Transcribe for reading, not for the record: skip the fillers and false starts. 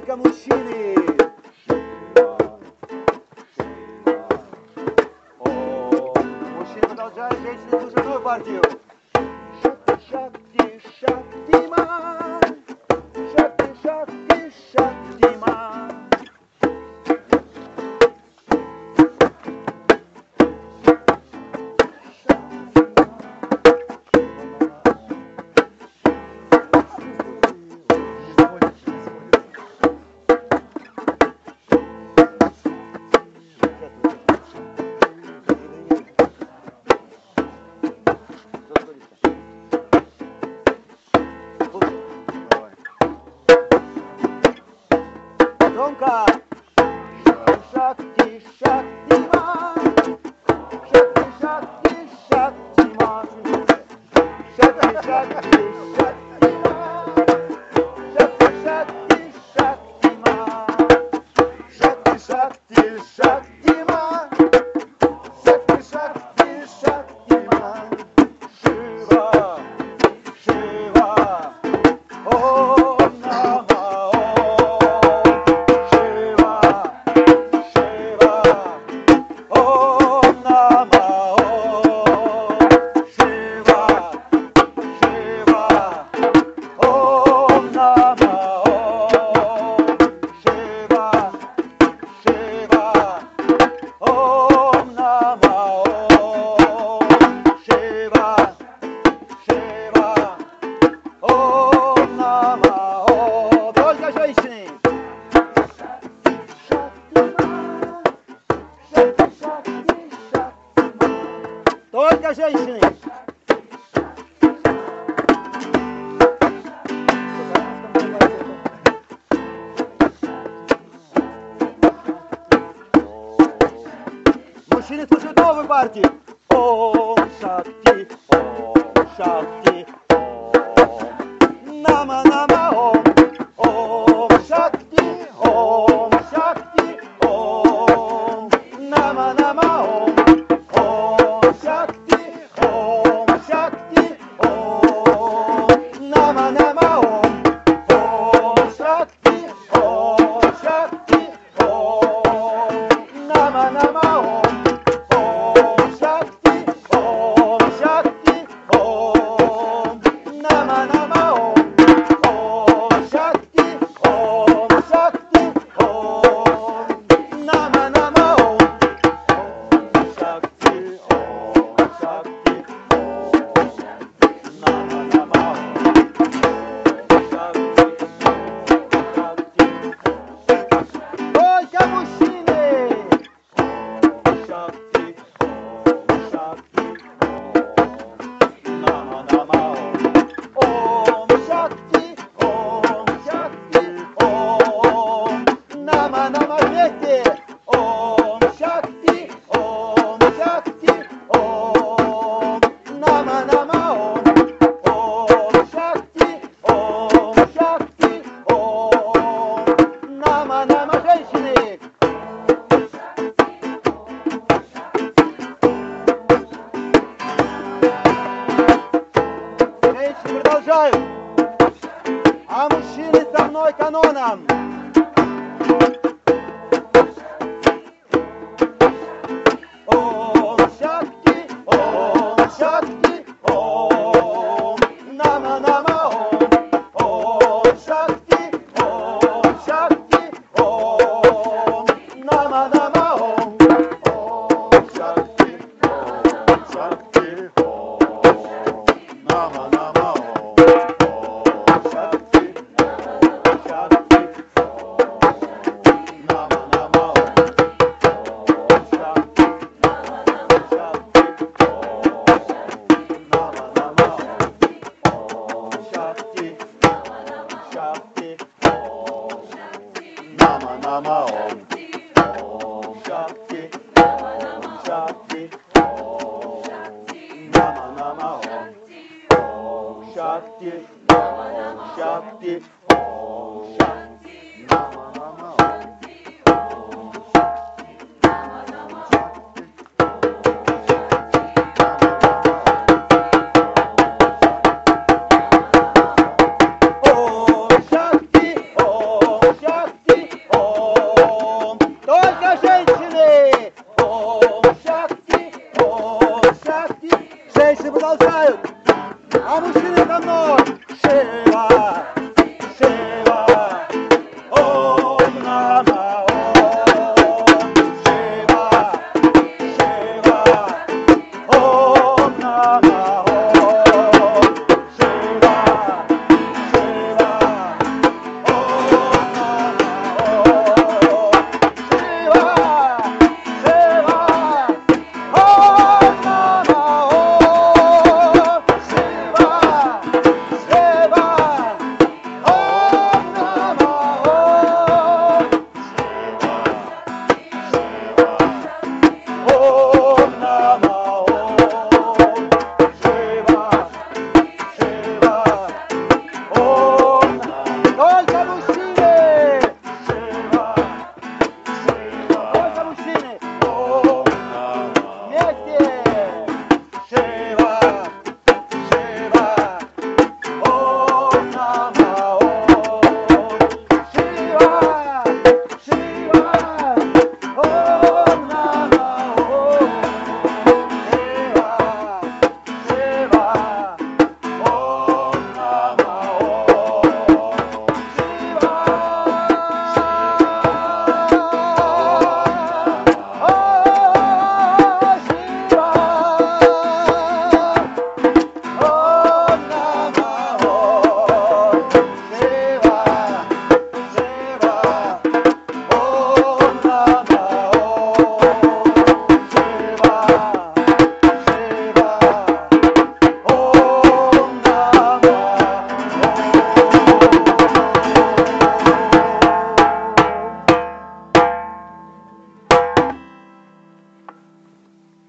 только мужчины. О, мужчины продолжают, женщины слушают новую партию. Шакти, Шактиман. Шакти, Шакти, Шактиман. Громко! Шакти, Шактиман! Шакти, Шакти, Шактиман! Шакти, Шакти, Шактиман! Шакти, Шакти, Шактиман! Шакти, Шакти, Шактиман! Шакти, Шакти, Шактиман! Шива, Шива! Ом Нама Ом! Шива, Шива! Ом Нама Ом! Шива, Шива! Ом Нама Ом! Шива, Шива! Ом Нама Ом! Шива, Шива! Ом Нама Ом! Только женщины! Только женщины! Мужчины слушают новую партию. Ом Шакти, Ом Шакти, Ом Нама Нама Ом. Ом Шакти, Ом Шакти, Ом Нама Нама Ом. Ом Шакти, Ом Шакти, Ом Нама Нама Ом. Ом Шакти, Ом Шакти, Ом Нама Нама Ом. Ом Шакти, Ом Шакти, Ом Нама Нама Ом. Ом Шакти, Ом Шакти, Ом Нама Нама Ом. Ом Шакти, Ом Шакти, Ом Нама Нама Ом. Только мужчины! Ом Шакти, Ом Шакти, Ом Нама Нама Ом. Ом Шакти, Ом Шакти, Ом Нама Нама вместе! Ом Шакти, Ом Шакти, Ом Нама Нама Ом. Ом Шакти, Ом Шакти, Ом Нама Нама женщины! Женщины продолжают, а мужчины со мной каноном. Ом Шакти, Ом Шакти, Ом Нама Нама Ом. Ом Шакти, Ом Шакти, Ом Нама Нама Ом. Ом Шакти, Ом Шакти, Ом Нама Нама Ом. Ом Шакти, Ом Шакти, Ом Нама Нама Ом. Ом Шакти, Nama Nama Om. Om Shakti, Om Shakti, Om Nama Nama Om. Om Shakti, Om Shakti, Om Nama Nama Om. Om Shakti, Om Shakti. Bye.